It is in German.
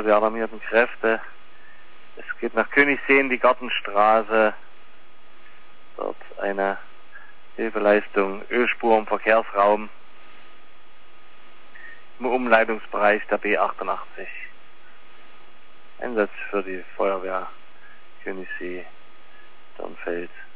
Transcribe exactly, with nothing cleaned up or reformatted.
die alarmierten Kräfte. Es geht nach Königssee in die Gartenstraße. Dort eine Hilfeleistung, Ölspur im Verkehrsraum im Umleitungsbereich der B achtundachtzig. Einsatz für die Feuerwehr Königssee, Dörnfeld.